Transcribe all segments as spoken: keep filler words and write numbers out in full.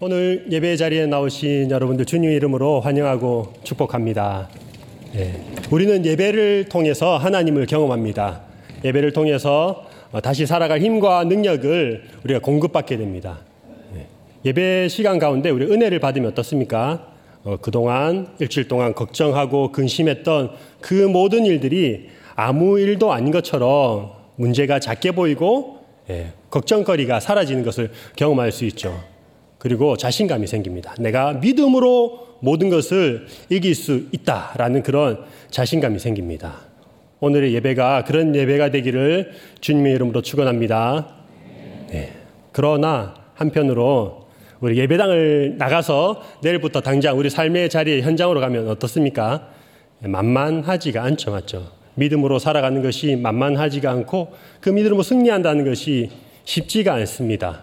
오늘 예배 자리에 나오신 여러분들 주님의 이름으로 환영하고 축복합니다. 예, 우리는 예배를 통해서 하나님을 경험합니다. 예배를 통해서 다시 살아갈 힘과 능력을 우리가 공급받게 됩니다. 예, 예배 시간 가운데 우리 은혜를 받으면 어떻습니까? 어, 그동안 일주일 동안 걱정하고 근심했던 그 모든 일들이 아무 일도 아닌 것처럼 문제가 작게 보이고 예, 걱정거리가 사라지는 것을 경험할 수 있죠. 그리고 자신감이 생깁니다. 내가 믿음으로 모든 것을 이길 수 있다라는 그런 자신감이 생깁니다. 오늘의 예배가 그런 예배가 되기를 주님의 이름으로 축원합니다. 네. 그러나 한편으로 우리 예배당을 나가서 내일부터 당장 우리 삶의 자리에 현장으로 가면 어떻습니까? 만만하지가 않죠, 맞죠? 믿음으로 살아가는 것이 만만하지가 않고 그 믿음으로 승리한다는 것이 쉽지가 않습니다.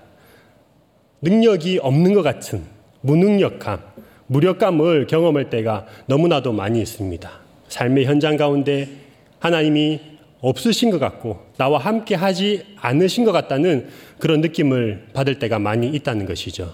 능력이 없는 것 같은 무능력함, 무력감을 경험할 때가 너무나도 많이 있습니다. 삶의 현장 가운데 하나님이 없으신 것 같고 나와 함께 하지 않으신 것 같다는 그런 느낌을 받을 때가 많이 있다는 것이죠.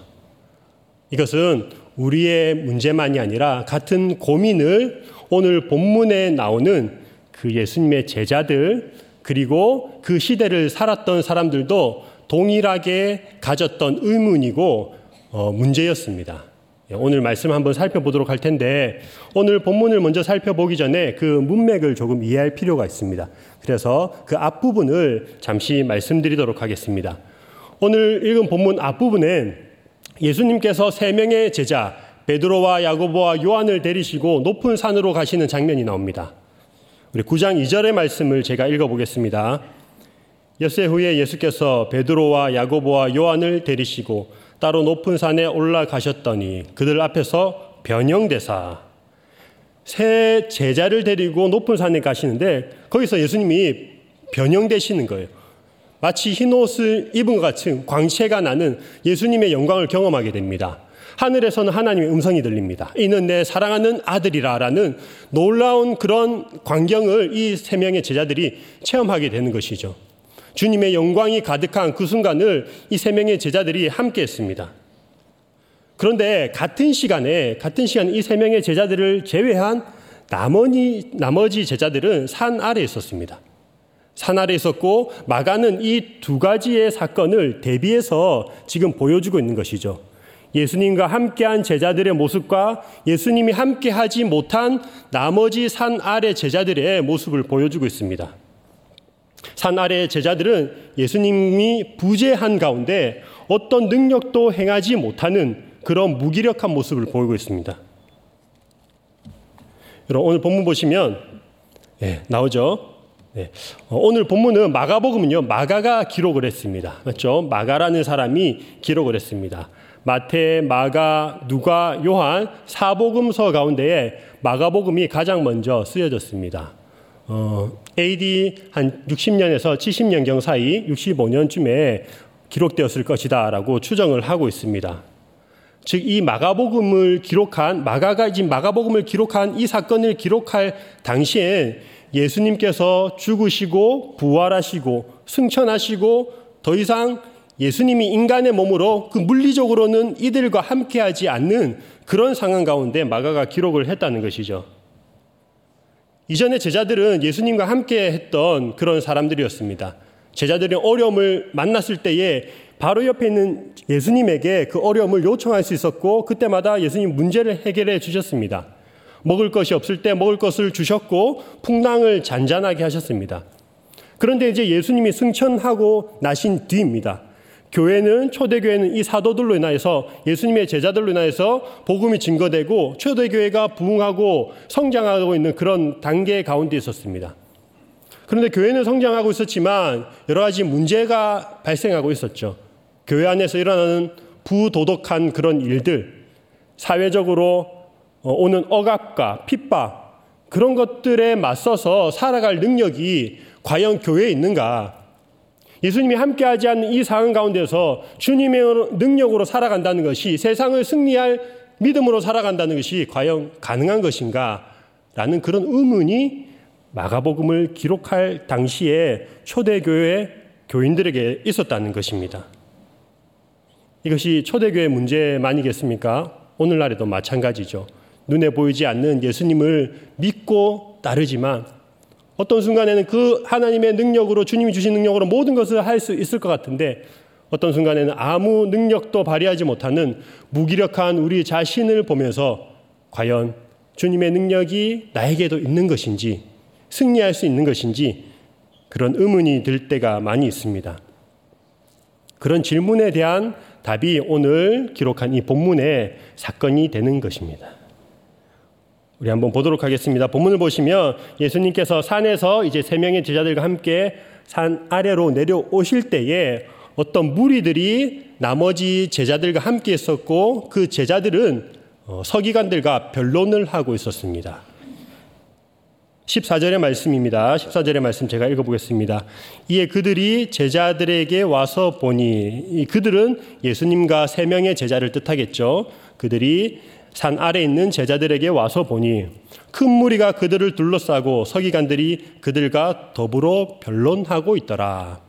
이것은 우리의 문제만이 아니라 같은 고민을 오늘 본문에 나오는 그 예수님의 제자들 그리고 그 시대를 살았던 사람들도 동일하게 가졌던 의문이고 어, 문제였습니다. 오늘 말씀 한번 살펴보도록 할 텐데 오늘 본문을 먼저 살펴보기 전에 그 문맥을 조금 이해할 필요가 있습니다. 그래서 그 앞부분을 잠시 말씀드리도록 하겠습니다. 오늘 읽은 본문 앞부분엔 예수님께서 세 명의 제자 베드로와 야고보와 요한을 데리시고 높은 산으로 가시는 장면이 나옵니다. 우리 구 장 이 절의 말씀을 제가 읽어보겠습니다. 엿새 후에 예수께서 베드로와 야고보와 요한을 데리시고 따로 높은 산에 올라가셨더니 그들 앞에서 변형되사 새 제자를 데리고 높은 산에 가시는데 거기서 예수님이 변형되시는 거예요. 마치 흰옷을 입은 것 같은 광채가 나는 예수님의 영광을 경험하게 됩니다. 하늘에서는 하나님의 음성이 들립니다. 이는 내 사랑하는 아들이라 라는 놀라운 그런 광경을 이 세 명의 제자들이 체험하게 되는 것이죠. 주님의 영광이 가득한 그 순간을 이 세 명의 제자들이 함께 했습니다. 그런데 같은 시간에, 같은 시간에 이 세 명의 제자들을 제외한 나머지, 나머지 제자들은 산 아래에 있었습니다. 산 아래에 있었고, 마가는 이 두 가지의 사건을 대비해서 지금 보여주고 있는 것이죠. 예수님과 함께한 제자들의 모습과 예수님이 함께하지 못한 나머지 산 아래 제자들의 모습을 보여주고 있습니다. 산 아래의 제자들은 예수님이 부재한 가운데 어떤 능력도 행하지 못하는 그런 무기력한 모습을 보이고 있습니다. 여러분 오늘 본문 보시면 네, 나오죠. 네. 오늘 본문은 마가복음은요 마가가 기록을 했습니다. 맞죠? 마가라는 사람이 기록을 했습니다. 마태, 마가, 누가, 요한 사복음서 가운데에 마가복음이 가장 먼저 쓰여졌습니다. 어, 에이디 한 육십 년에서 칠십 년경 사이 육십오 년쯤에 기록되었을 것이다 라고 추정을 하고 있습니다. 즉 이 마가복음을 기록한 마가가 이 마가복음을 기록한 이 사건을 기록할 당시엔 예수님께서 죽으시고 부활하시고 승천하시고 더 이상 예수님이 인간의 몸으로 그 물리적으로는 이들과 함께하지 않는 그런 상황 가운데 마가가 기록을 했다는 것이죠. 이전에 제자들은 예수님과 함께 했던 그런 사람들이었습니다. 제자들이 어려움을 만났을 때에 바로 옆에 있는 예수님에게 그 어려움을 요청할 수 있었고 그때마다 예수님 문제를 해결해 주셨습니다. 먹을 것이 없을 때 먹을 것을 주셨고 풍랑을 잔잔하게 하셨습니다. 그런데 이제 예수님이 승천하고 나신 뒤입니다. 교회는 초대교회는 이 사도들로 인하여서 예수님의 제자들로 인하여서 복음이 증거되고 초대교회가 부흥하고 성장하고 있는 그런 단계 가운데 있었습니다. 그런데 교회는 성장하고 있었지만 여러 가지 문제가 발생하고 있었죠. 교회 안에서 일어나는 부도덕한 그런 일들, 사회적으로 오는 억압과 핍박 그런 것들에 맞서서 살아갈 능력이 과연 교회에 있는가? 예수님이 함께하지 않는 이 상황 가운데서 주님의 능력으로 살아간다는 것이 세상을 승리할 믿음으로 살아간다는 것이 과연 가능한 것인가? 라는 그런 의문이 마가복음을 기록할 당시에 초대교회 교인들에게 있었다는 것입니다. 이것이 초대교회 문제만이겠습니까? 오늘날에도 마찬가지죠. 눈에 보이지 않는 예수님을 믿고 따르지만 어떤 순간에는 그 하나님의 능력으로, 주님이 주신 능력으로 모든 것을 할 수 있을 것 같은데 어떤 순간에는 아무 능력도 발휘하지 못하는 무기력한 우리 자신을 보면서 과연 주님의 능력이 나에게도 있는 것인지, 승리할 수 있는 것인지 그런 의문이 들 때가 많이 있습니다. 그런 질문에 대한 답이 오늘 기록한 이 본문의 사건이 되는 것입니다. 우리 한번 보도록 하겠습니다. 본문을 보시면 예수님께서 산에서 이제 세 명의 제자들과 함께 산 아래로 내려오실 때에 어떤 무리들이 나머지 제자들과 함께 있었고 그 제자들은 서기관들과 변론을 하고 있었습니다. 십사 절의 말씀입니다. 십사 절의 말씀 제가 읽어보겠습니다. 이에 그들이 제자들에게 와서 보니, 그들은 예수님과 세 명의 제자를 뜻하겠죠. 그들이 산 아래에 있는 제자들에게 와서 보니 큰 무리가 그들을 둘러싸고 서기관들이 그들과 더불어 변론하고 있더라.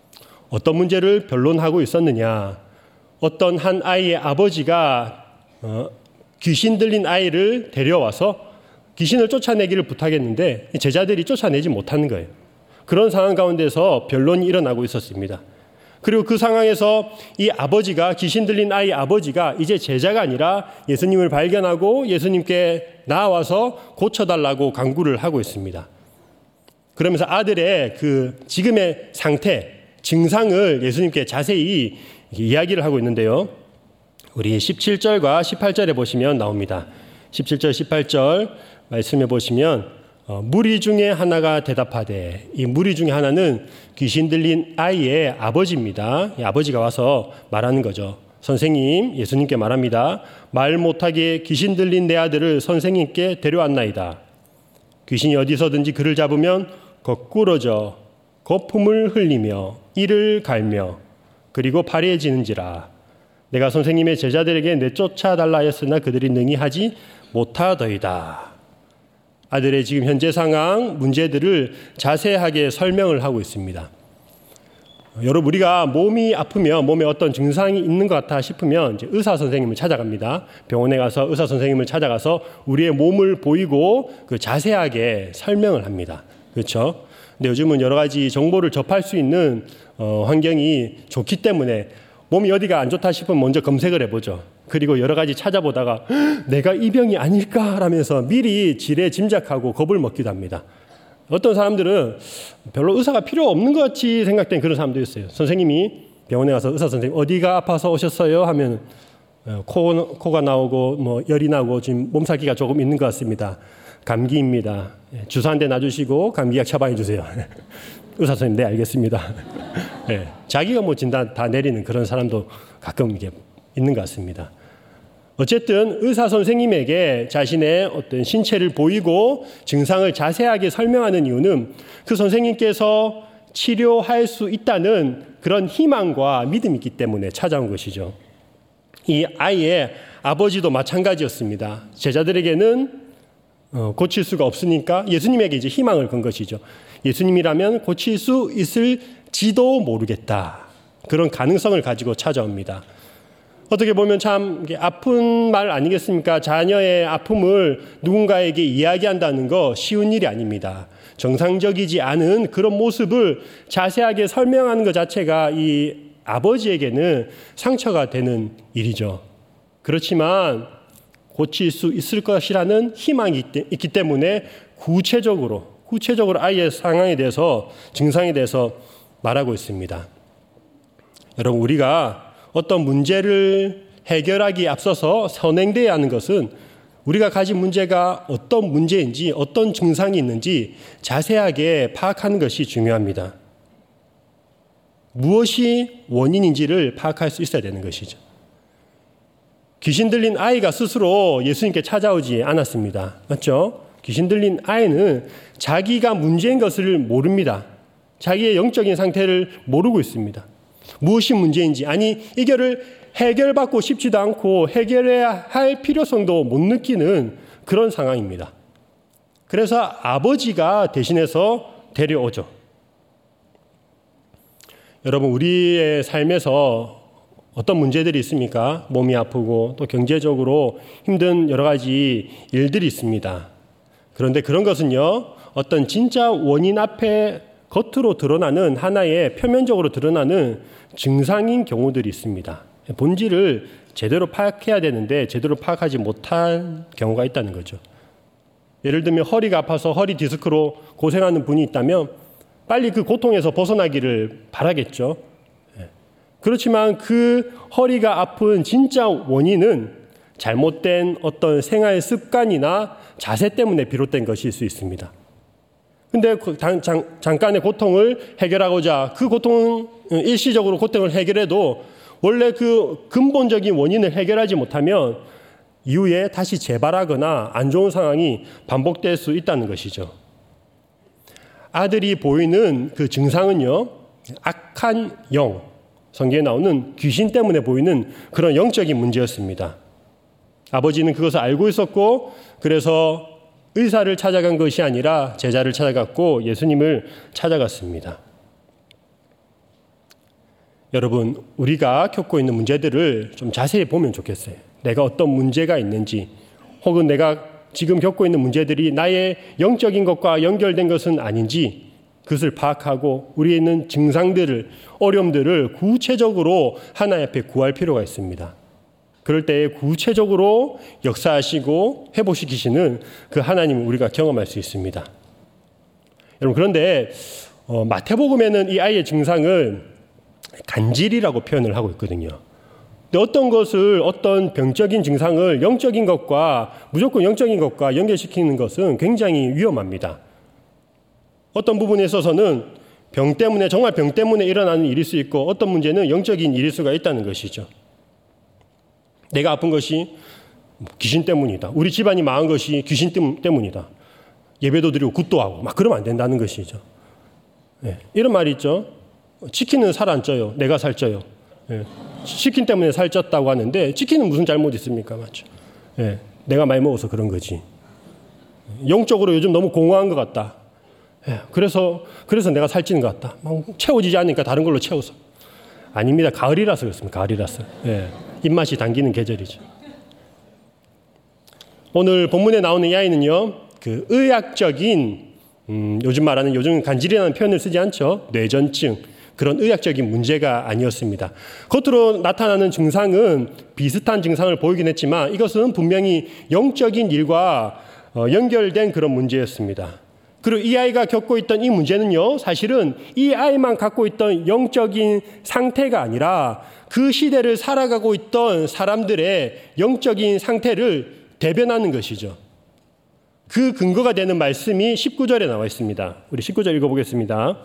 어떤 문제를 변론하고 있었느냐? 어떤 한 아이의 아버지가 어, 귀신 들린 아이를 데려와서 귀신을 쫓아내기를 부탁했는데 제자들이 쫓아내지 못하는 거예요. 그런 상황 가운데서 변론이 일어나고 있었습니다. 그리고 그 상황에서 이 아버지가, 귀신 들린 아이 아버지가 이제 제자가 아니라 예수님을 발견하고 예수님께 나와서 고쳐달라고 간구를 하고 있습니다. 그러면서 아들의 그 지금의 상태, 증상을 예수님께 자세히 이야기를 하고 있는데요. 우리 십칠 절과 십팔 절에 보시면 나옵니다. 십칠 절, 십팔 절 말씀해 보시면 어, 무리 중에 하나가 대답하되, 이 무리 중에 하나는 귀신 들린 아이의 아버지입니다. 이 아버지가 와서 말하는 거죠. 선생님, 예수님께 말합니다. 말 못하게 귀신 들린 내 아들을 선생님께 데려왔나이다. 귀신이 어디서든지 그를 잡으면 거꾸러져 거품을 흘리며 이를 갈며 그리고 파리해지는지라. 내가 선생님의 제자들에게 내쫓아 달라 했으나 그들이 능히 하지 못하더이다. 아들의 지금 현재 상황, 문제들을 자세하게 설명을 하고 있습니다. 여러분, 우리가 몸이 아프면, 몸에 어떤 증상이 있는 것 같아 싶으면 이제 의사 선생님을 찾아갑니다. 병원에 가서 의사 선생님을 찾아가서 우리의 몸을 보이고 그 자세하게 설명을 합니다. 그렇죠? 근데 요즘은 여러 가지 정보를 접할 수 있는 어, 환경이 좋기 때문에 몸이 어디가 안 좋다 싶으면 먼저 검색을 해보죠. 그리고 여러 가지 찾아보다가 내가 이 병이 아닐까라면서 미리 지레 짐작하고 겁을 먹기도 합니다. 어떤 사람들은 별로 의사가 필요 없는 것 같이 생각된 그런 사람도 있어요. 선생님이 병원에 가서 의사 선생님 어디가 아파서 오셨어요? 하면 코, 코가 나오고 뭐 열이 나고 지금 몸살기가 조금 있는 것 같습니다. 감기입니다. 주사 한 대 놔주시고 감기약 처방해 주세요. 의사 선생님, 네, 알겠습니다. 네, 자기가 뭐 진단 다 내리는 그런 사람도 가끔 이게 있는 것 같습니다. 어쨌든 의사 선생님에게 자신의 어떤 신체를 보이고 증상을 자세하게 설명하는 이유는 그 선생님께서 치료할 수 있다는 그런 희망과 믿음이 있기 때문에 찾아온 것이죠. 이 아이의 아버지도 마찬가지였습니다. 제자들에게는 고칠 수가 없으니까 예수님에게 이제 희망을 건 것이죠. 예수님이라면 고칠 수 있을지도 모르겠다. 그런 가능성을 가지고 찾아옵니다. 어떻게 보면 참 아픈 말 아니겠습니까? 자녀의 아픔을 누군가에게 이야기한다는 거 쉬운 일이 아닙니다. 정상적이지 않은 그런 모습을 자세하게 설명하는 것 자체가 이 아버지에게는 상처가 되는 일이죠. 그렇지만 고칠 수 있을 것이라는 희망이 있기 때문에 구체적으로, 구체적으로 아이의 상황에 대해서, 증상에 대해서 말하고 있습니다. 여러분, 우리가 어떤 문제를 해결하기에 앞서서 선행되어야 하는 것은 우리가 가진 문제가 어떤 문제인지, 어떤 증상이 있는지 자세하게 파악하는 것이 중요합니다. 무엇이 원인인지를 파악할 수 있어야 되는 것이죠. 귀신 들린 아이가 스스로 예수님께 찾아오지 않았습니다. 맞죠? 귀신 들린 아이는 자기가 문제인 것을 모릅니다. 자기의 영적인 상태를 모르고 있습니다. 무엇이 문제인지, 아니 이거를 해결받고 싶지도 않고 해결해야 할 필요성도 못 느끼는 그런 상황입니다. 그래서 아버지가 대신해서 데려오죠. 여러분, 우리의 삶에서 어떤 문제들이 있습니까? 몸이 아프고 또 경제적으로 힘든 여러 가지 일들이 있습니다. 그런데 그런 것은요, 어떤 진짜 원인 앞에 겉으로 드러나는 하나의 표면적으로 드러나는 증상인 경우들이 있습니다. 본질을 제대로 파악해야 되는데 제대로 파악하지 못한 경우가 있다는 거죠. 예를 들면 허리가 아파서 허리 디스크로 고생하는 분이 있다면 빨리 그 고통에서 벗어나기를 바라겠죠. 그렇지만 그 허리가 아픈 진짜 원인은 잘못된 어떤 생활 습관이나 자세 때문에 비롯된 것일 수 있습니다. 근데 그 잠깐의 고통을 해결하고자 그 고통은 일시적으로 고통을 해결해도 원래 그 근본적인 원인을 해결하지 못하면 이후에 다시 재발하거나 안 좋은 상황이 반복될 수 있다는 것이죠. 아들이 보이는 그 증상은요, 악한 영, 성경에 나오는 귀신 때문에 보이는 그런 영적인 문제였습니다. 아버지는 그것을 알고 있었고 그래서 의사를 찾아간 것이 아니라 제자를 찾아갔고 예수님을 찾아갔습니다. 여러분, 우리가 겪고 있는 문제들을 좀 자세히 보면 좋겠어요. 내가 어떤 문제가 있는지, 혹은 내가 지금 겪고 있는 문제들이 나의 영적인 것과 연결된 것은 아닌지 그것을 파악하고 우리에 있는 증상들을, 어려움들을 구체적으로 하나님 앞에 구할 필요가 있습니다. 그럴 때에 구체적으로 역사하시고 회복시키시는 그 하나님을 우리가 경험할 수 있습니다. 여러분, 그런데 어, 마태복음에는 이 아이의 증상을 간질이라고 표현을 하고 있거든요. 근데 어떤 것을, 어떤 병적인 증상을 영적인 것과, 무조건 영적인 것과 연결시키는 것은 굉장히 위험합니다. 어떤 부분에 있어서는 병 때문에, 정말 병 때문에 일어나는 일일 수 있고 어떤 문제는 영적인 일일 수가 있다는 것이죠. 내가 아픈 것이 귀신 때문이다. 우리 집안이 망한 것이 귀신 때문이다. 예배도 드리고 굿도 하고 막 그러면 안 된다는 것이죠. 네. 이런 말이 있죠. 치킨은 살 안 쪄요. 내가 살쪄요. 네. 치킨 때문에 살쪘다고 하는데 치킨은 무슨 잘못 있습니까? 맞죠? 네. 내가 많이 먹어서 그런 거지. 영적으로 요즘 너무 공허한 것 같다. 네. 그래서 그래서 내가 살찌는 것 같다. 막 채워지지 않으니까 다른 걸로 채워서. 아닙니다. 가을이라서 그렇습니다. 가을이라서. 네. 입맛이 당기는 계절이죠. 오늘 본문에 나오는 이 아이는요, 그 의학적인, 음, 요즘 말하는, 요즘 간질이라는 표현을 쓰지 않죠. 뇌전증, 그런 의학적인 문제가 아니었습니다. 겉으로 나타나는 증상은 비슷한 증상을 보이긴 했지만 이것은 분명히 영적인 일과 어, 연결된 그런 문제였습니다. 그리고 이 아이가 겪고 있던 이 문제는요, 사실은 이 아이만 갖고 있던 영적인 상태가 아니라 그 시대를 살아가고 있던 사람들의 영적인 상태를 대변하는 것이죠. 그 근거가 되는 말씀이 십구 절에 나와 있습니다. 우리 십구 절 읽어보겠습니다.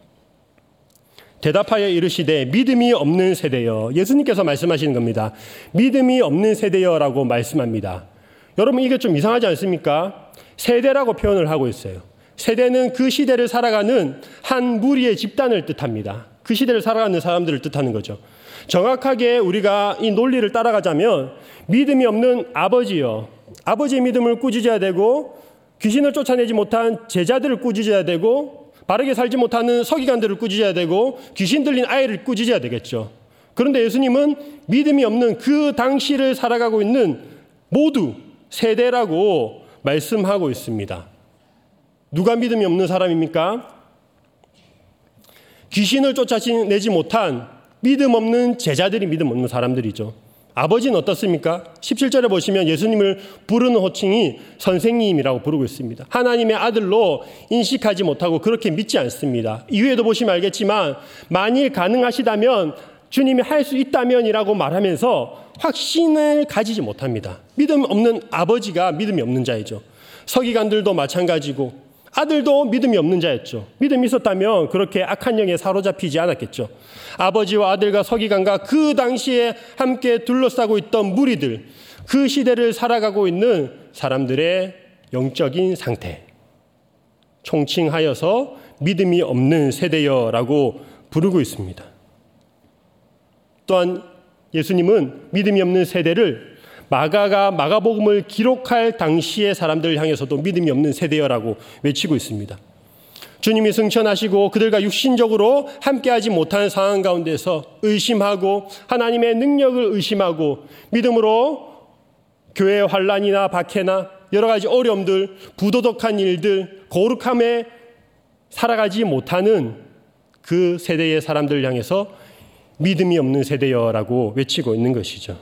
대답하여 이르시되 믿음이 없는 세대여. 예수님께서 말씀하시는 겁니다. 믿음이 없는 세대여라고 말씀합니다. 여러분, 이게 좀 이상하지 않습니까? 세대라고 표현을 하고 있어요. 세대는 그 시대를 살아가는 한 무리의 집단을 뜻합니다. 그 시대를 살아가는 사람들을 뜻하는 거죠. 정확하게 우리가 이 논리를 따라가자면 믿음이 없는 아버지요, 아버지의 믿음을 꾸짖어야 되고 귀신을 쫓아내지 못한 제자들을 꾸짖어야 되고 바르게 살지 못하는 서기관들을 꾸짖어야 되고 귀신 들린 아이를 꾸짖어야 되겠죠. 그런데 예수님은 믿음이 없는 그 당시를 살아가고 있는 모두 세대라고 말씀하고 있습니다. 누가 믿음이 없는 사람입니까? 귀신을 쫓아내지 못한 믿음 없는 제자들이 믿음 없는 사람들이죠. 아버지는 어떻습니까? 십칠 절에 보시면 예수님을 부르는 호칭이 선생님이라고 부르고 있습니다. 하나님의 아들로 인식하지 못하고 그렇게 믿지 않습니다. 이후에도 보시면 알겠지만 만일 가능하시다면 주님이 할 수 있다면이라고 말하면서 확신을 가지지 못합니다. 믿음 없는 아버지가 믿음이 없는 자이죠. 서기관들도 마찬가지고 아들도 믿음이 없는 자였죠. 믿음이 있었다면 그렇게 악한 영에 사로잡히지 않았겠죠. 아버지와 아들과 서기관과 그 당시에 함께 둘러싸고 있던 무리들, 그 시대를 살아가고 있는 사람들의 영적인 상태, 총칭하여서 믿음이 없는 세대여라고 부르고 있습니다. 또한 예수님은 믿음이 없는 세대를 마가가 마가복음을 기록할 당시의 사람들을 향해서도 믿음이 없는 세대여라고 외치고 있습니다. 주님이 승천하시고 그들과 육신적으로 함께하지 못하는 상황 가운데서 의심하고 하나님의 능력을 의심하고 믿음으로 교회의 환난이나 박해나 여러 가지 어려움들, 부도덕한 일들, 거룩함에 살아가지 못하는 그 세대의 사람들을 향해서 믿음이 없는 세대여라고 외치고 있는 것이죠.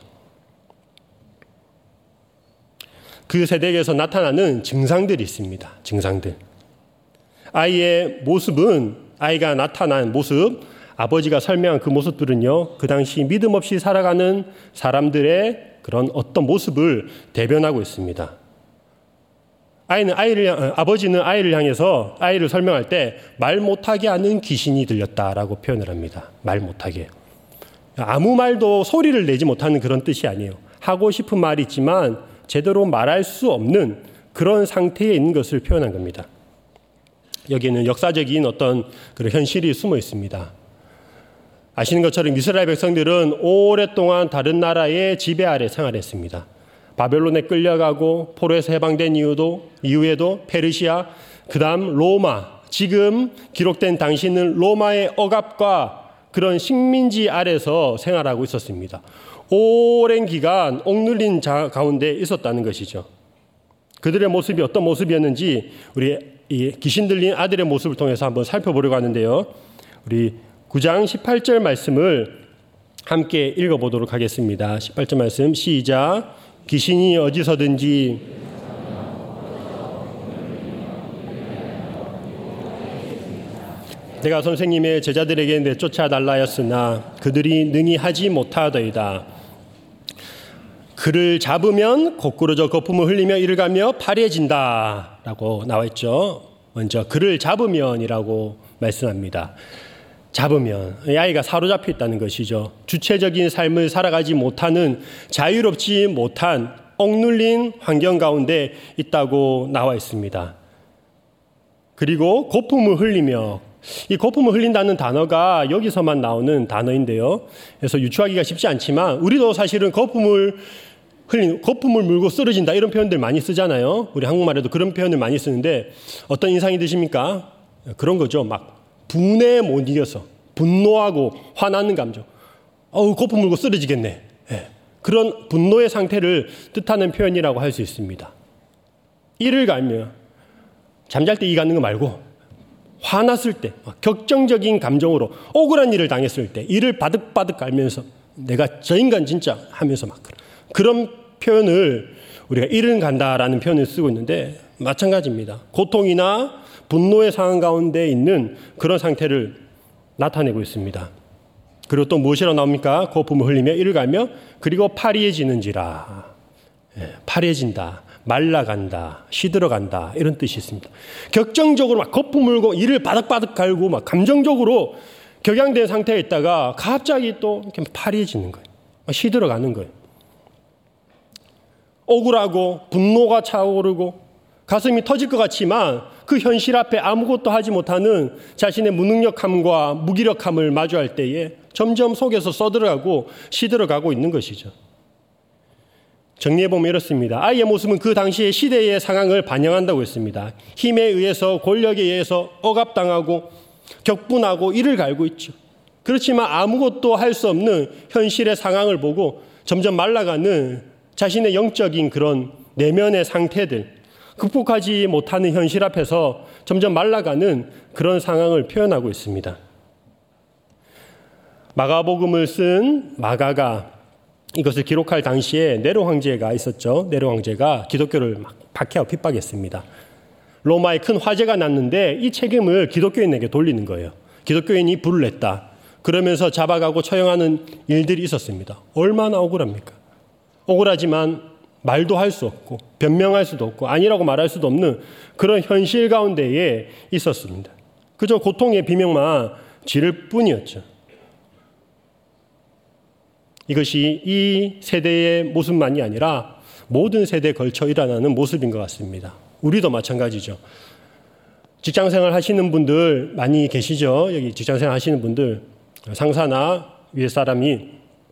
그 세대에서 나타나는 증상들이 있습니다. 증상들. 아이의 모습은, 아이가 나타난 모습, 아버지가 설명한 그 모습들은요, 그 당시 믿음 없이 살아가는 사람들의 그런 어떤 모습을 대변하고 있습니다. 아이는 아이를, 아버지는 아이를 향해서 아이를 설명할 때 말 못하게 하는 귀신이 들렸다라고 표현을 합니다. 말 못하게. 아무 말도 소리를 내지 못하는 그런 뜻이 아니에요. 하고 싶은 말이 있지만 제대로 말할 수 없는 그런 상태에 있는 것을 표현한 겁니다. 여기에는 역사적인 어떤 그런 현실이 숨어 있습니다. 아시는 것처럼 이스라엘 백성들은 오랫동안 다른 나라의 지배 아래 생활했습니다. 바벨론에 끌려가고 포로에서 해방된 이후도, 이후에도 페르시아, 그 다음 로마, 지금 기록된 당시는 로마의 억압과 그런 식민지 아래서 생활하고 있었습니다. 오랜 기간 억눌린 자 가운데 있었다는 것이죠. 그들의 모습이 어떤 모습이었는지 우리 이 귀신 들린 아들의 모습을 통해서 한번 살펴보려고 하는데요. 우리 구 장 십팔 절 말씀을 함께 읽어보도록 하겠습니다. 십팔 절 말씀 시작. 귀신이 어디서든지 내가 선생님의 제자들에게 내쫓아 달라 하였으나 그들이 능히 하지 못하더이다. 그를 잡으면 거꾸로져 거품을 흘리며 이를 가며 파리해진다 라고 나와 있죠. 먼저 그를 잡으면이라고 말씀합니다. 잡으면 이 아이가 사로잡혀 있다는 것이죠. 주체적인 삶을 살아가지 못하는, 자유롭지 못한 억눌린 환경 가운데 있다고 나와 있습니다. 그리고 거품을 흘리며, 이 거품을 흘린다는 단어가 여기서만 나오는 단어인데요. 그래서 유추하기가 쉽지 않지만 우리도 사실은 거품을 흘린, 거품을 물고 쓰러진다 이런 표현들 많이 쓰잖아요. 우리 한국말에도 그런 표현을 많이 쓰는데 어떤 인상이 드십니까? 그런 거죠. 막 분에 못 이겨서 분노하고 화나는 감정. 어우, 거품 물고 쓰러지겠네. 네. 그런 분노의 상태를 뜻하는 표현이라고 할 수 있습니다. 이를 갈며 잠잘 때 이 갖는 거 말고 화났을 때, 격정적인 감정으로 억울한 일을 당했을 때 이를 바득바득 갈면서 내가 저 인간 진짜 하면서 막 그런 표현을 우리가 이를 간다라는 표현을 쓰고 있는데 마찬가지입니다. 고통이나 분노의 상황 가운데 있는 그런 상태를 나타내고 있습니다. 그리고 또 무엇이라고 나옵니까? 거품을 흘리며 이를 갈며 그리고 파리해지는지라. 예, 파리해진다. 말라간다, 시들어간다 이런 뜻이 있습니다. 격정적으로 막 거품 물고 이를 바닥바닥 갈고 막 감정적으로 격양된 상태에 있다가 갑자기 또 이렇게 파리해지는 거예요. 시들어가는 거예요. 억울하고 분노가 차오르고 가슴이 터질 것 같지만 그 현실 앞에 아무것도 하지 못하는 자신의 무능력함과 무기력함을 마주할 때에 점점 속에서 써들어가고 시들어가고 있는 것이죠. 정리해보면 이렇습니다. 아이의 모습은 그 당시의 시대의 상황을 반영한다고 했습니다. 힘에 의해서, 권력에 의해서 억압당하고 격분하고 이를 갈고 있죠. 그렇지만 아무것도 할 수 없는 현실의 상황을 보고 점점 말라가는 자신의 영적인 그런 내면의 상태들, 극복하지 못하는 현실 앞에서 점점 말라가는 그런 상황을 표현하고 있습니다. 마가복음을 쓴 마가가 이것을 기록할 당시에 네로 황제가 있었죠. 네로 황제가 기독교를 막 박해하고 핍박했습니다. 로마에 큰 화재가 났는데 이 책임을 기독교인에게 돌리는 거예요. 기독교인이 불을 냈다. 그러면서 잡아가고 처형하는 일들이 있었습니다. 얼마나 억울합니까? 억울하지만 말도 할 수 없고 변명할 수도 없고 아니라고 말할 수도 없는 그런 현실 가운데에 있었습니다. 그저 고통의 비명만 지를 뿐이었죠. 이것이 이 세대의 모습만이 아니라 모든 세대에 걸쳐 일어나는 모습인 것 같습니다. 우리도 마찬가지죠. 직장생활 하시는 분들 많이 계시죠? 여기 직장생활 하시는 분들, 상사나 위에 사람이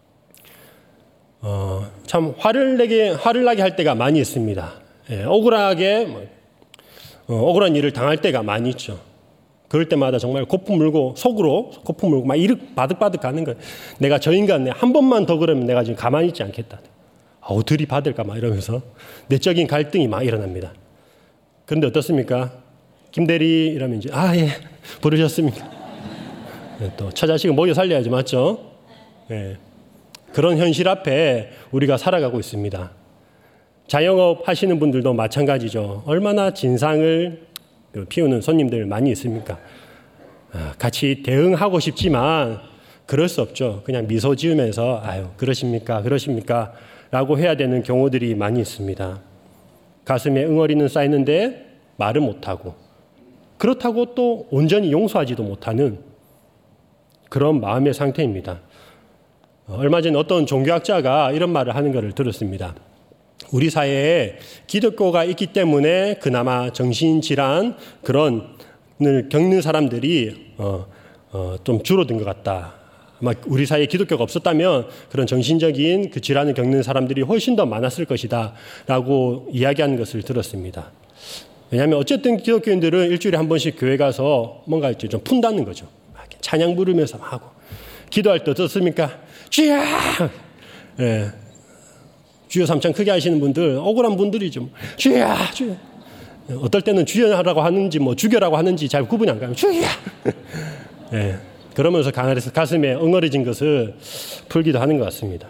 어, 참 화를 내게 화를 나게 할 때가 많이 있습니다. 예, 억울하게 어, 억울한 일을 당할 때가 많이 있죠. 그럴 때마다 정말 고품 물고 속으로 고품 물고 막 이렇게 바득바득 가는 거예요. 내가 저 인간 한 번만 더 그러면 내가 지금 가만히 있지 않겠다. 어우, 들이받을까 막 이러면서 내적인 갈등이 막 일어납니다. 그런데 어떻습니까? 김대리 이러면 이제 아, 예, 부르셨습니까? 네, 또 처자식은 먹여 살려야지, 맞죠? 네. 그런 현실 앞에 우리가 살아가고 있습니다. 자영업 하시는 분들도 마찬가지죠. 얼마나 진상을 피우는 손님들 많이 있습니까? 같이 대응하고 싶지만 그럴 수 없죠. 그냥 미소 지으면서 아유, 그러십니까? 그러십니까? 라고 해야 되는 경우들이 많이 있습니다. 가슴에 응어리는 쌓이는데 말을 못하고, 그렇다고 또 온전히 용서하지도 못하는 그런 마음의 상태입니다. 얼마 전 어떤 종교학자가 이런 말을 하는 것을 들었습니다. 우리 사회에 기독교가 있기 때문에 그나마 정신질환 그런 을 겪는 사람들이 어, 어, 좀 줄어든 것 같다. 아마 우리 사회에 기독교가 없었다면 그런 정신적인 그 질환을 겪는 사람들이 훨씬 더 많았을 것이다 라고 이야기하는 것을 들었습니다. 왜냐하면 어쨌든 기독교인들은 일주일에 한 번씩 교회 가서 뭔가 이제 좀 푼다는 거죠. 찬양 부르면서 하고, 기도할 때 어떻습니까? 주여! 예. 주여 삼창 크게 하시는 분들, 억울한 분들이죠. 주여! 주여! 어떨 때는 주여라고 하는지 뭐 주교라고 하는지 잘 구분이 안 가요. 주여! 예. 그러면서 가슴에 엉어리진 것을 풀기도 하는 것 같습니다.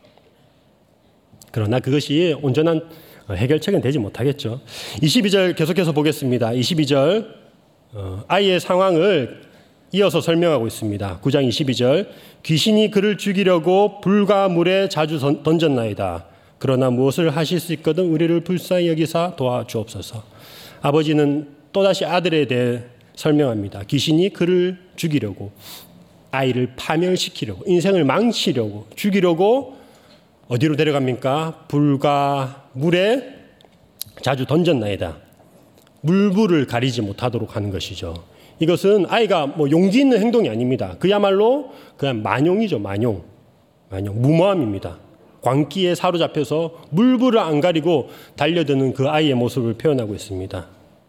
그러나 그것이 온전한 해결책은 되지 못하겠죠. 이십이 절 계속해서 보겠습니다. 이십이 절 어, 아이의 상황을 이어서 설명하고 있습니다. 구 장 이십이 절 귀신이 그를 죽이려고 불과 물에 자주 던졌나이다. 그러나 무엇을 하실 수 있거든 우리를 불쌍히 여기사 도와주옵소서. 아버지는 또다시 아들에 대해 설명합니다. 귀신이 그를 죽이려고, 아이를 파멸시키려고, 인생을 망치려고, 죽이려고 어디로 데려갑니까? 불과 물에 자주 던졌나이다. 물불을 가리지 못하도록 하는 것이죠. 이것은 아이가 뭐 용기 있는 행동이 아닙니다. 그야말로 그냥 만용이죠. 만용. 만용. 무모함입니다. 광기에 사로잡혀서 물불을 안 가리고 달려드는 그 아이의 모습을 표현하고 있습니다.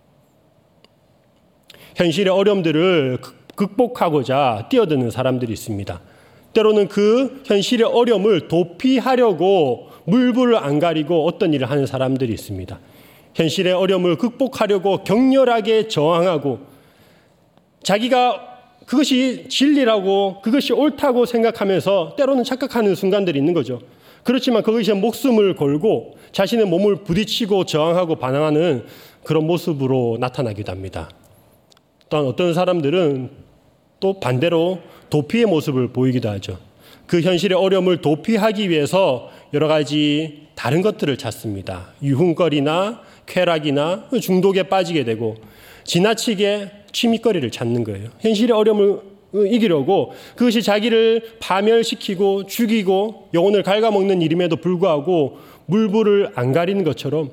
현실의 어려움들을 극복하고자 뛰어드는 사람들이 있습니다. 때로는 그 현실의 어려움을 도피하려고 물불을 안 가리고 어떤 일을 하는 사람들이 있습니다. 현실의 어려움을 극복하려고 격렬하게 저항하고 자기가 그것이 진리라고 그것이 옳다고 생각하면서 때로는 착각하는 순간들이 있는 거죠. 그렇지만 그것이 목숨을 걸고 자신의 몸을 부딪히고 저항하고 반항하는 그런 모습으로 나타나기도 합니다. 또한 어떤 사람들은 또 반대로 도피의 모습을 보이기도 하죠. 그 현실의 어려움을 도피하기 위해서 여러 가지 다른 것들을 찾습니다. 유흥거리나 쾌락이나 중독에 빠지게 되고 지나치게 취미거리를 찾는 거예요. 현실의 어려움을 이기려고 그것이 자기를 파멸시키고 죽이고 영혼을 갉아먹는 일임에도 불구하고 물불을 안 가리는 것처럼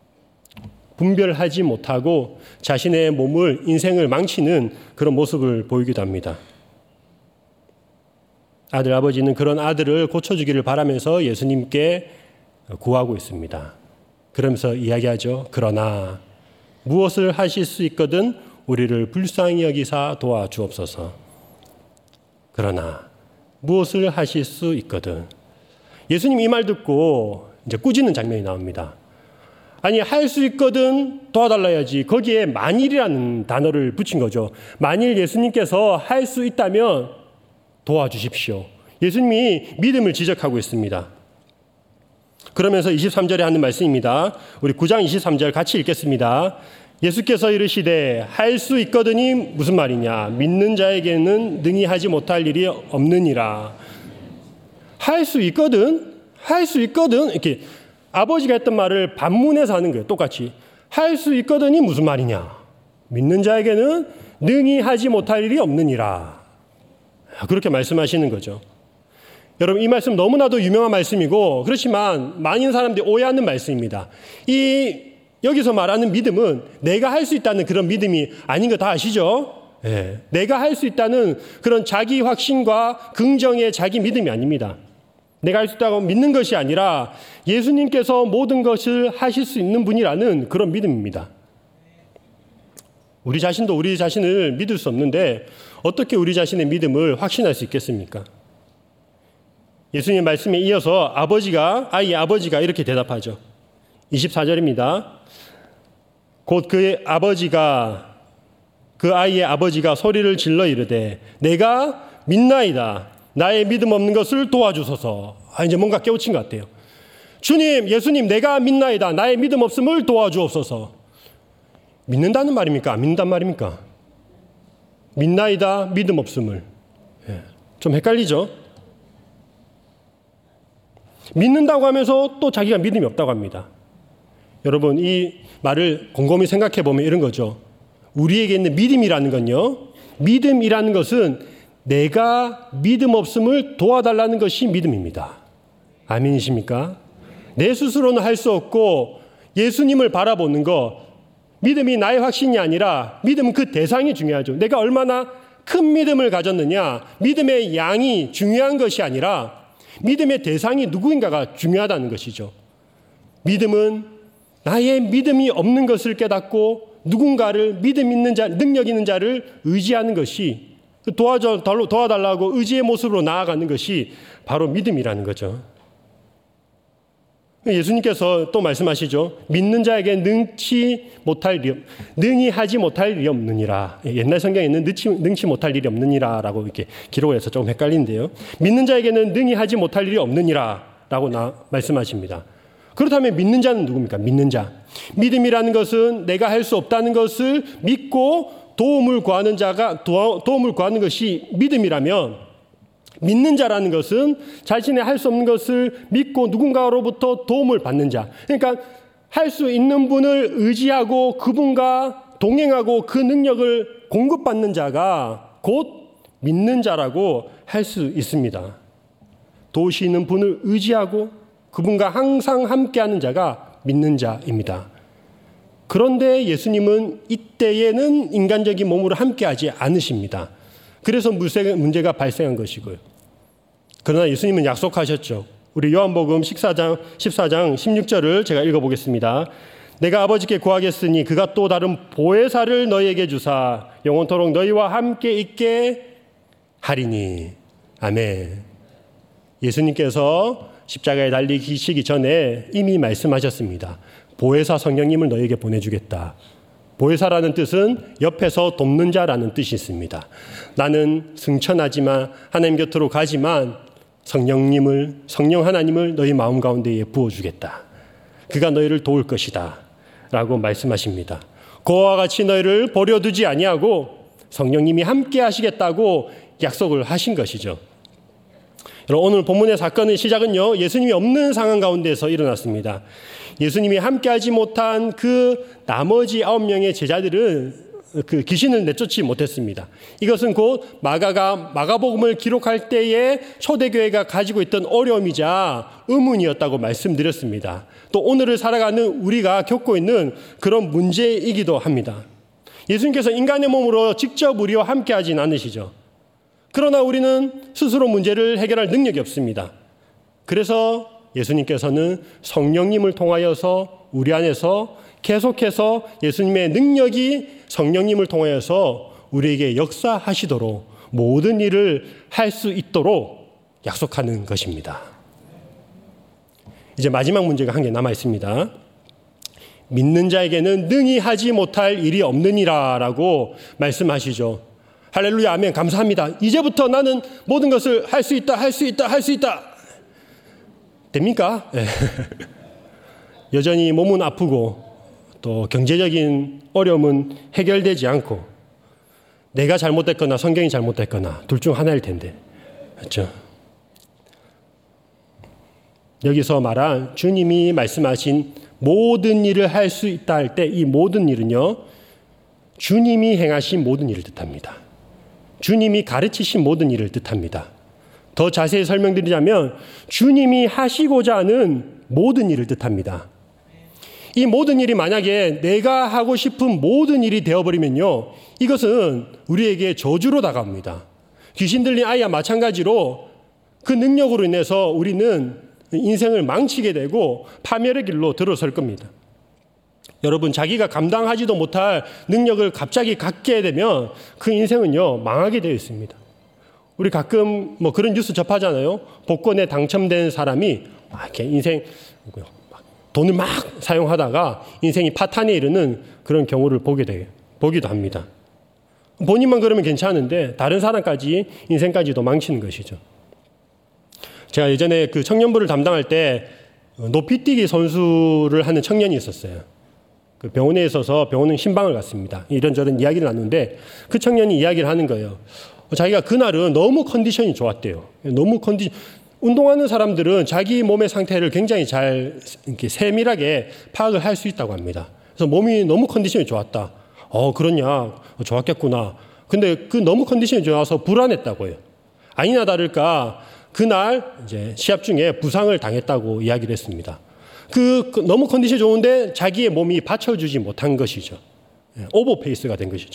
분별하지 못하고 자신의 몸을, 인생을 망치는 그런 모습을 보이기도 합니다. 아들 아버지는 그런 아들을 고쳐주기를 바라면서 예수님께 구하고 있습니다. 그러면서 이야기하죠. 그러나 무엇을 하실 수 있거든 우리를 불쌍히 여기사 도와주옵소서. 그러나 무엇을 하실 수 있거든. 예수님 이 말 듣고 이제 꾸짖는 장면이 나옵니다. 아니, 할 수 있거든 도와달라야지. 거기에 만일이라는 단어를 붙인 거죠. 만일 예수님께서 할 수 있다면 도와주십시오. 예수님이 믿음을 지적하고 있습니다. 그러면서 이십삼 절에 하는 말씀입니다. 우리 구 장 이십삼 절 같이 읽겠습니다. 예수께서 이르시되 할 수 있거든이 무슨 말이냐? 믿는 자에게는 능히 하지 못할 일이 없느니라. 할 수 있거든? 할 수 있거든? 이렇게 아버지가 했던 말을 반문해서 하는 거예요. 똑같이. 할 수 있거든이 무슨 말이냐? 믿는 자에게는 능히 하지 못할 일이 없느니라. 그렇게 말씀하시는 거죠. 여러분, 이 말씀 너무나도 유명한 말씀이고 그렇지만 많은 사람들이 오해하는 말씀입니다. 이 여기서 말하는 믿음은 내가 할 수 있다는 그런 믿음이 아닌 거 다 아시죠? 네. 내가 할 수 있다는 그런 자기 확신과 긍정의 자기 믿음이 아닙니다. 내가 할 수 있다고 믿는 것이 아니라 예수님께서 모든 것을 하실 수 있는 분이라는 그런 믿음입니다. 우리 자신도 우리 자신을 믿을 수 없는데 어떻게 우리 자신의 믿음을 확신할 수 있겠습니까? 예수님 말씀에 이어서 아버지가, 아이의 아버지가 이렇게 대답하죠. 이십사 절입니다. 곧 그의 아버지가, 그 아이의 아버지가 소리를 질러 이르되 내가 믿나이다. 나의 믿음 없는 것을 도와주소서. 아, 이제 뭔가 깨우친 것 같아요. 주님, 예수님, 내가 믿나이다. 나의 믿음 없음을 도와주옵소서. 믿는다는 말입니까? 안 믿는다는 말입니까? 믿나이다, 믿음 없음을. 예, 좀 헷갈리죠? 믿는다고 하면서 또 자기가 믿음이 없다고 합니다. 여러분, 이 말을 곰곰이 생각해 보면 이런 거죠. 우리에게 있는 믿음이라는 건요, 믿음이라는 것은 내가 믿음 없음을 도와달라는 것이 믿음입니다. 아멘이십니까? 내 스스로는 할 수 없고 예수님을 바라보는 것, 믿음이 나의 확신이 아니라 믿음은 그 대상이 중요하죠. 내가 얼마나 큰 믿음을 가졌느냐, 믿음의 양이 중요한 것이 아니라 믿음의 대상이 누구인가가 중요하다는 것이죠. 믿음은 나의 믿음이 없는 것을 깨닫고 누군가를 믿음 있는 자, 능력 있는 자를 의지하는 것이, 도와줘, 도와달라고 의지의 모습으로 나아가는 것이 바로 믿음이라는 거죠. 예수님께서 또 말씀하시죠. 믿는 자에게 능치 못할 일, 능히 하지 못할 일이 없느니라. 옛날 성경에 있는 능치, 능치 못할 일이 없느니라 라고 이렇게 기록을 해서 조금 헷갈리는데요. 믿는 자에게는 능히 하지 못할 일이 없느니라 라고 나, 말씀하십니다. 그렇다면 믿는 자는 누굽니까? 믿는 자. 믿음이라는 것은 내가 할 수 없다는 것을 믿고 도움을 구하는 자가, 도움을 구하는 것이 믿음이라면, 믿는 자라는 것은 자신의 할 수 없는 것을 믿고 누군가로부터 도움을 받는 자. 그러니까 할 수 있는 분을 의지하고 그분과 동행하고 그 능력을 공급받는 자가 곧 믿는 자라고 할 수 있습니다. 도우시는 분을 의지하고 그분과 항상 함께하는 자가 믿는 자입니다. 그런데 예수님은 이때에는 인간적인 몸으로 함께하지 않으십니다. 그래서 문제가 발생한 것이고요. 그러나 예수님은 약속하셨죠. 우리 요한복음 십사 장, 십사 장 십육 절을 제가 읽어보겠습니다. 내가 아버지께 구하겠으니 그가 또 다른 보혜사를 너희에게 주사 영원토록 너희와 함께 있게 하리니. 아멘. 예수님께서 십자가에 달리시기 전에 이미 말씀하셨습니다. 보혜사 성령님을 너희에게 보내주겠다. 보혜사라는 뜻은 옆에서 돕는 자라는 뜻이 있습니다. 나는 승천하지만 하나님 곁으로 가지만 성령님을, 성령 하나님을 너희 마음 가운데에 부어주겠다. 그가 너희를 도울 것이다 라고 말씀하십니다. 그와 같이 너희를 버려두지 아니하고 성령님이 함께 하시겠다고 약속을 하신 것이죠. 여러분, 오늘 본문의 사건의 시작은요, 예수님이 없는 상황 가운데서 일어났습니다. 예수님이 함께하지 못한 그 나머지 아홉 명의 제자들은 그 귀신을 내쫓지 못했습니다. 이것은 곧 마가가 마가복음을 기록할 때에 초대교회가 가지고 있던 어려움이자 의문이었다고 말씀드렸습니다. 또 오늘을 살아가는 우리가 겪고 있는 그런 문제이기도 합니다. 예수님께서 인간의 몸으로 직접 우리와 함께하진 않으시죠. 그러나 우리는 스스로 문제를 해결할 능력이 없습니다. 그래서 예수님께서는 성령님을 통하여서 우리 안에서 계속해서 예수님의 능력이 성령님을 통하여서 우리에게 역사하시도록 모든 일을 할 수 있도록 약속하는 것입니다. 이제 마지막 문제가 한 개 남아 있습니다. 믿는 자에게는 능히 하지 못할 일이 없느니라 라고 말씀하시죠. 할렐루야, 아멘, 감사합니다. 이제부터 나는 모든 것을 할 수 있다, 할 수 있다, 할 수 있다. 됩니까? 네. 여전히 몸은 아프고 또 경제적인 어려움은 해결되지 않고 내가 잘못됐거나 성경이 잘못됐거나 둘 중 하나일 텐데, 그렇죠? 여기서 말한 주님이 말씀하신 모든 일을 할 수 있다 할 때 이 모든 일은요, 주님이 행하신 모든 일을 뜻합니다. 주님이 가르치신 모든 일을 뜻합니다. 더 자세히 설명드리자면 주님이 하시고자 하는 모든 일을 뜻합니다. 이 모든 일이 만약에 내가 하고 싶은 모든 일이 되어버리면요, 이것은 우리에게 저주로 다가옵니다. 귀신 들린 아이와 마찬가지로 그 능력으로 인해서 우리는 인생을 망치게 되고 파멸의 길로 들어설 겁니다. 여러분, 자기가 감당하지도 못할 능력을 갑자기 갖게 되면 그 인생은요, 망하게 되어 있습니다. 우리 가끔 뭐 그런 뉴스 접하잖아요. 복권에 당첨된 사람이 이렇게 인생 돈을 막 사용하다가 인생이 파탄에 이르는 그런 경우를 보게 돼요. 보기도 합니다. 본인만 그러면 괜찮은데 다른 사람까지 인생까지도 망치는 것이죠. 제가 예전에 그 청년부를 담당할 때 높이뛰기 선수를 하는 청년이 있었어요. 그 병원에 있어서 병원은 신방을 갔습니다. 이런저런 이야기를 나누는데 그 청년이 이야기를 하는 거예요. 자기가 그날은 너무 컨디션이 좋았대요. 너무 컨디 운동하는 사람들은 자기 몸의 상태를 굉장히 잘 이렇게 세밀하게 파악을 할 수 있다고 합니다. 그래서 몸이 너무 컨디션이 좋았다. 어, 그러냐? 좋았겠구나. 근데 그 너무 컨디션이 좋아서 불안했다고 해요. 아니나 다를까 그날 이제 시합 중에 부상을 당했다고 이야기를 했습니다. 그, 그 너무 컨디션이 좋은데 자기의 몸이 받쳐주지 못한 것이죠. 오버페이스가 된 것이죠.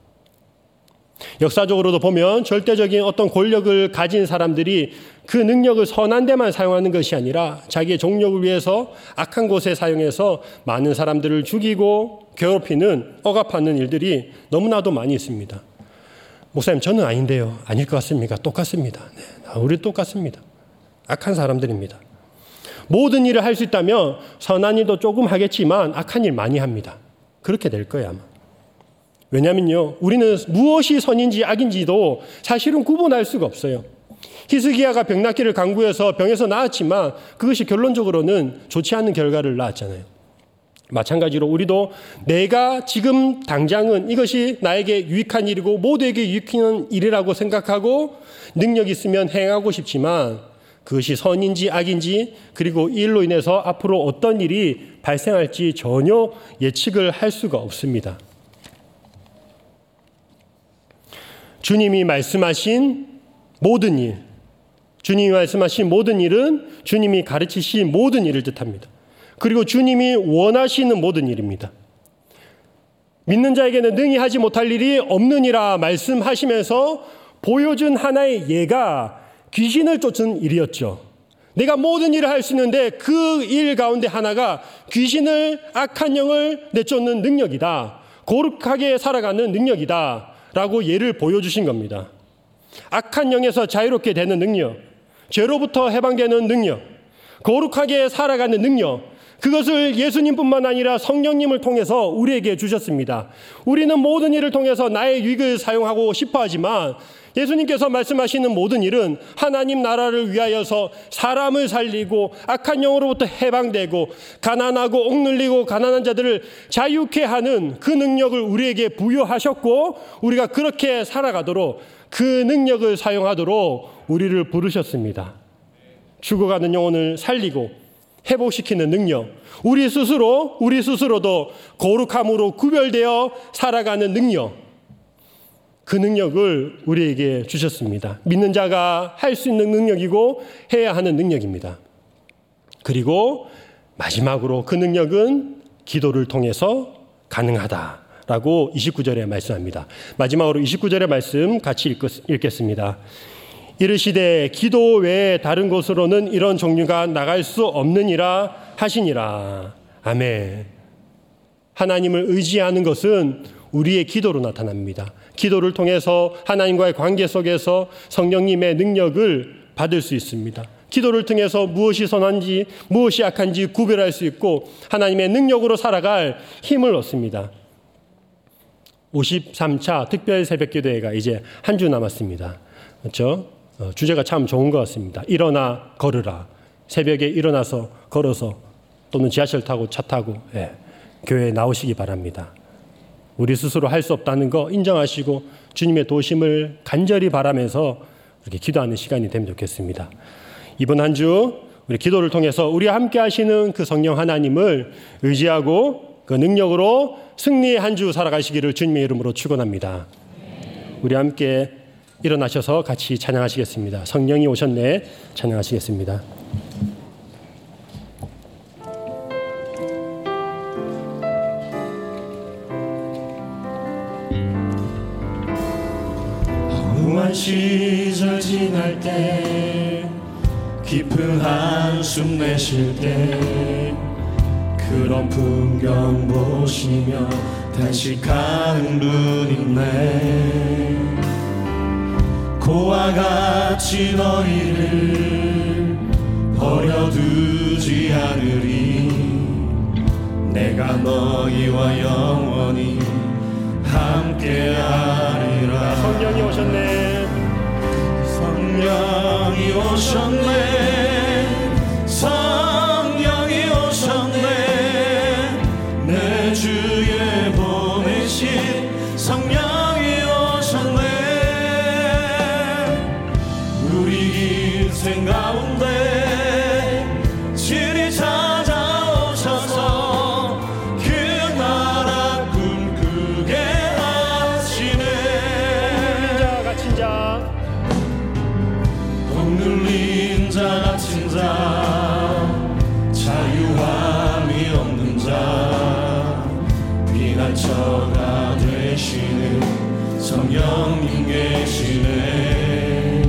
역사적으로도 보면 절대적인 어떤 권력을 가진 사람들이 그 능력을 선한 데만 사용하는 것이 아니라 자기의 종력을 위해서 악한 곳에 사용해서 많은 사람들을 죽이고 괴롭히는 억압하는 일들이 너무나도 많이 있습니다. 목사님, 저는 아닌데요. 아닐 것 같습니까? 똑같습니다. 네, 우리 똑같습니다. 악한 사람들입니다. 모든 일을 할 수 있다면 선한 일도 조금 하겠지만 악한 일 많이 합니다. 그렇게 될 거예요, 아마. 왜냐면요, 우리는 무엇이 선인지 악인지도 사실은 구분할 수가 없어요. 히스기야가 병 낫기를 간구해서 병에서 나았지만 그것이 결론적으로는 좋지 않은 결과를 낳았잖아요. 마찬가지로 우리도 내가 지금 당장은 이것이 나에게 유익한 일이고 모두에게 유익한 일이라고 생각하고 능력이 있으면 행하고 싶지만 그것이 선인지 악인지 그리고 이 일로 인해서 앞으로 어떤 일이 발생할지 전혀 예측을 할 수가 없습니다. 주님이 말씀하신 모든 일, 주님이 말씀하신 모든 일은 주님이 가르치신 모든 일을 뜻합니다. 그리고 주님이 원하시는 모든 일입니다. 믿는 자에게는 능히 하지 못할 일이 없느니라 말씀하시면서 보여준 하나의 예가 귀신을 쫓은 일이었죠. 내가 모든 일을 할 수 있는데 그 일 가운데 하나가 귀신을, 악한 영을 내쫓는 능력이다. 거룩하게 살아가는 능력이다. 라고 예를 보여주신 겁니다. 악한 영에서 자유롭게 되는 능력, 죄로부터 해방되는 능력, 거룩하게 살아가는 능력, 그것을 예수님뿐만 아니라 성령님을 통해서 우리에게 주셨습니다. 우리는 모든 일을 통해서 나의 유익을 사용하고 싶어 하지만 예수님께서 말씀하시는 모든 일은 하나님 나라를 위하여서 사람을 살리고 악한 영으로부터 해방되고 가난하고 억눌리고 가난한 자들을 자유케 하는 그 능력을 우리에게 부여하셨고 우리가 그렇게 살아가도록 그 능력을 사용하도록 우리를 부르셨습니다. 죽어가는 영혼을 살리고 회복시키는 능력, 우리 스스로 우리 스스로도 거룩함으로 구별되어 살아가는 능력, 그 능력을 우리에게 주셨습니다. 믿는 자가 할 수 있는 능력이고 해야 하는 능력입니다. 그리고 마지막으로 그 능력은 기도를 통해서 가능하다라고 이십구 절에 말씀합니다. 마지막으로 이십구 절의 말씀 같이 읽겠습니다. 이르시되 기도 외에 다른 곳으로는 이런 종류가 나갈 수 없느니라 하시니라. 아멘. 하나님을 의지하는 것은 우리의 기도로 나타납니다. 기도를 통해서 하나님과의 관계 속에서 성령님의 능력을 받을 수 있습니다. 기도를 통해서 무엇이 선한지 무엇이 악한지 구별할 수 있고 하나님의 능력으로 살아갈 힘을 얻습니다. 오십삼 차 특별 새벽기도회가 이제 한 주 남았습니다. 그렇죠? 어, 주제가 참 좋은 것 같습니다. 일어나 걸으라. 새벽에 일어나서 걸어서 또는 지하철 타고 차 타고 예, 교회에 나오시기 바랍니다. 우리 스스로 할 수 없다는 거 인정하시고 주님의 도심을 간절히 바라면서 이렇게 기도하는 시간이 되면 좋겠습니다. 이번 한 주 우리 기도를 통해서 우리와 함께 하시는 그 성령 하나님을 의지하고 그 능력으로 승리의 한 주 살아가시기를 주님의 이름으로 축원합니다. 우리 함께 일어나셔서 같이 찬양하시겠습니다. 성령이 오셨네 찬양하시겠습니다. 험한 시절 지날 때 깊은 한숨 내쉴 때 그 그런 풍경 보시며 탄식하는 분 있네. 고와 같이 너희를 버려두지 않으리. 내가 너희와 영원히 함께하리라. 성령이 오셨네. 성령이 오셨네. 성령이 오셨네. 내 주에 보내신 성령이 오셨네. 우리 인생 가운데 진히 찾아오셔서 그 나라 꿈꾸게 하시네. 자, 갇힌 자, 억눌린 자, 갇힌 자, 자유함이 없는 자, 피난처가 되시는 성령님 계시네.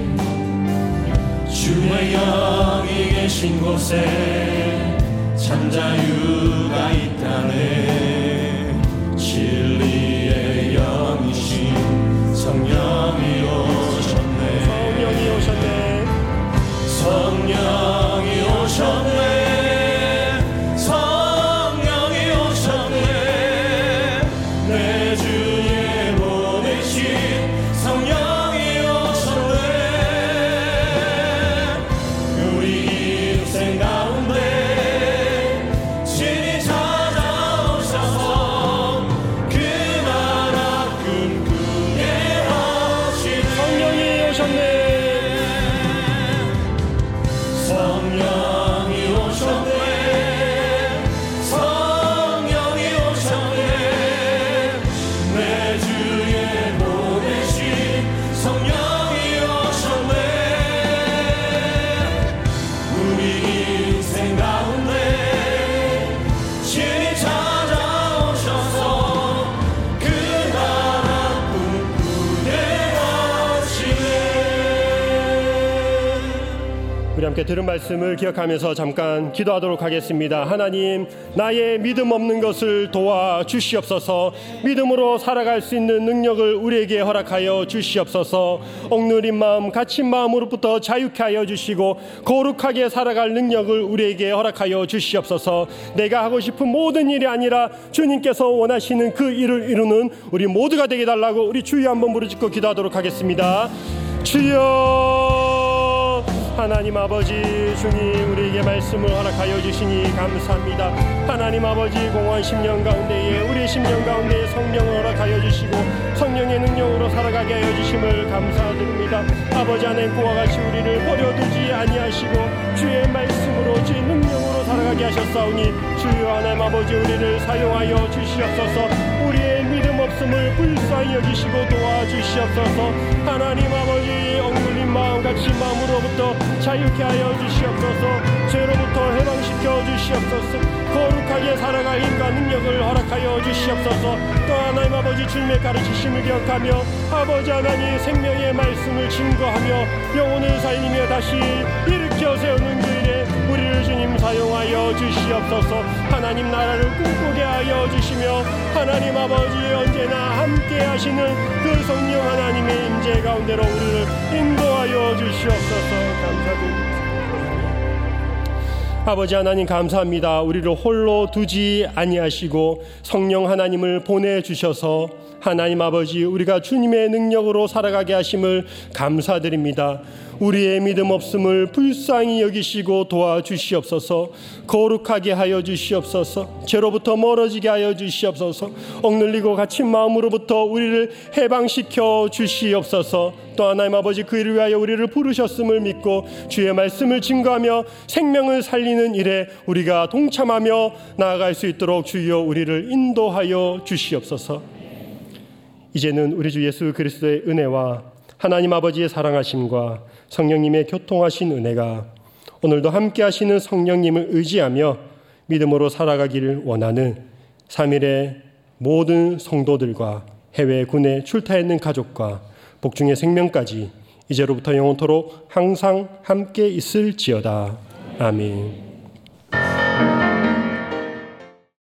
주의 영이 계신 곳에 참 자유가 있다네. 진리의 영이신 성령이 오셨네. 성령이 오셨네. 성령이 오셨네. 성령이 오셨네. 내 주에 보내신 성령이 오셨네. 우리 인생 가운데 진히 찾아오셔서 그 나라 꿈꾸게 하시네. 성령이 오셨네. 성령이 오셨네. 성령이 오셨네. 내 주에 보내신 성령이 오셨네. 우리 인생 가운데 진히 찾아오셔서 그 나라 꿈꾸게 하시네. 우리 함께 들은 말씀을 기억하면서 잠깐 기도하도록 하겠습니다. 하나님, 나의 믿음 없는 것을 도와 주시옵소서. 믿음으로 살아갈 수 있는 능력을 우리에게 허락하여 주시옵소서. 억눌린 마음, 갇힌 마음으로부터 자유케 하여 주시고 거룩하게 살아갈 능력을 우리에게 허락하여 주시옵소서. 내가 하고 싶은 모든 일이 아니라 주님께서 원하시는 그 일을 이루는 우리 모두가 되게 달라고 우리 주여 한번 부르짖고 기도하도록 하겠습니다. 주여, 하나님 아버지, 주님 우리에게 말씀을 허락하여 주시니 감사합니다. 하나님 아버지, 공허한 심령 가운데에 우리의 심령 가운데에 성령을 허락하여 주시고 성령의 능력으로 살아가게 하여 주심을 감사드립니다. 아버지, 하나님 그와 같이 우리를 버려두지 아니하시고 주의 말씀으로 주의 능력으로 살아가게 하셨사오니 주여 하나님 아버지, 우리를 사용하여 주시옵소서. 우리의 믿음 없음을 불쌍히 여기시고 도와주시옵소서. 하나님 아버지, 억눌린 마음, 갇힌 마음으로부터 자유케 하여 주시옵소서. 죄로부터 해방시켜 주시옵소서. 거룩하게 살아갈 힘과 능력을 허락하여 주시옵소서. 또 하나님 아버지, 주님의 가르치심을 기억하며 아버지 하나님 생명의 말씀을 증거하며 영혼을 살리며 다시 일으켜 세우는 그 일에 우리를 주님 사용하여 주시옵소서. 하나님 나라를 꿈꾸게 하여 주시며 하나님 아버지 언제나 함께 하시는 그 성령 하나님의 임재 가운데로 우리를 인도하여 주시옵소서. 감사드립니다. 아버지 하나님 감사합니다. 우리를 홀로 두지 아니하시고 성령 하나님을 보내주셔서 하나님 아버지, 우리가 주님의 능력으로 살아가게 하심을 감사드립니다. 우리의 믿음 없음을 불쌍히 여기시고 도와주시옵소서. 거룩하게 하여 주시옵소서. 죄로부터 멀어지게 하여 주시옵소서. 억눌리고 갇힌 마음으로부터 우리를 해방시켜 주시옵소서. 또 하나님 아버지, 그 일을 위하여 우리를 부르셨음을 믿고 주의 말씀을 증거하며 생명을 살리는 일에 우리가 동참하며 나아갈 수 있도록 주여 우리를 인도하여 주시옵소서. 이제는 우리 주 예수 그리스도의 은혜와 하나님 아버지의 사랑하심과 성령님의 교통하신 은혜가 오늘도 함께 하시는 성령님을 의지하며 믿음으로 살아가기를 원하는 삼일의 모든 성도들과 해외 군에 출타해 있는 가족과 복중의 생명까지 이제로부터 영원토록 항상 함께 있을지어다. 아멘.